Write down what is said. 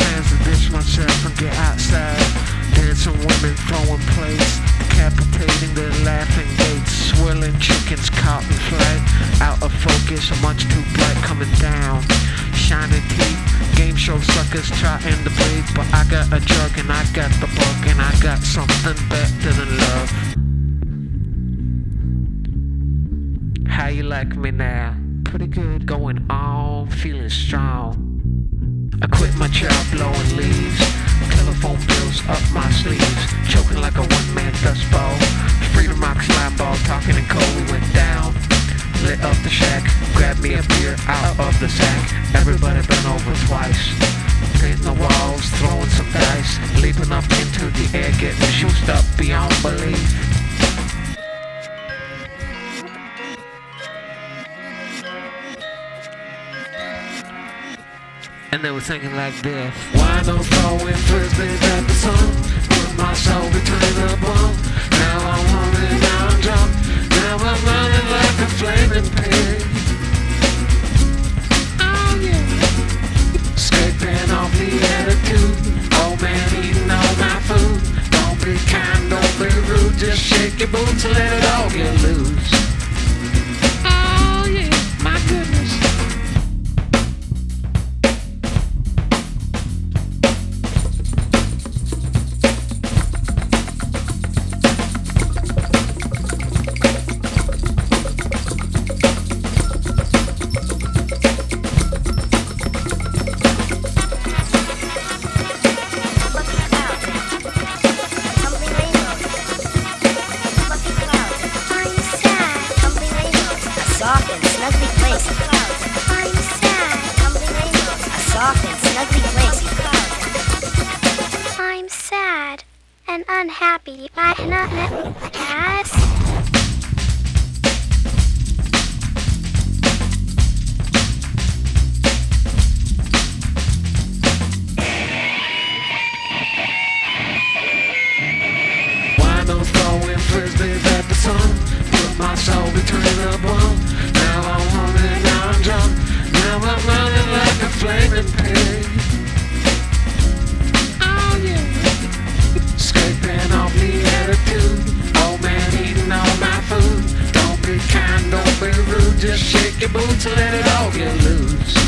plans to ditch myself and get outside. Dancing women throwing plates, decapitating their laughing gates. Swirling chickens caught in flight, out of focus, much too bright coming down. Shining teeth, game show suckers trying to breathe. But I got a drug and I got the bug and I got something better than love. How you like me now? Pretty good, going on, feeling strong. I quit my job blowing leaves, telephone bills up my sleeves, choking like a one-man dust ball. Freedom rock slime ball, talking in cold, we went down. Lit up the shack, grabbed me a beer out of the sack. Everybody bent over twice, hitting the walls, throwing some dice, leaping up into the air, getting juiced up beyond belief. And they were singing like this. Why don't throwing frisbees at the sun? Put my soul between the bone. Now I'm hungry, now I'm drunk. Now I'm running like a flaming pig. Oh yeah. Escaping off the attitude. Old man eating all my food. Don't be kind, don't be rude. Just shake your boots and let it all get loose. Oh yeah, my goodness. Soft and snugly placed. I'm sad. A soft and snugly placed. I'm sad and unhappy. I cannot yes. Why no throwing frisbees at the sun? Put my soul between the bone. Now I'm hungry, now I'm drunk. Now I'm running like a flaming pig. Oh yeah. Escaping off the attitude. Old man eating all my food. Don't be kind, don't be rude. Just shake your boots and let it all get loose.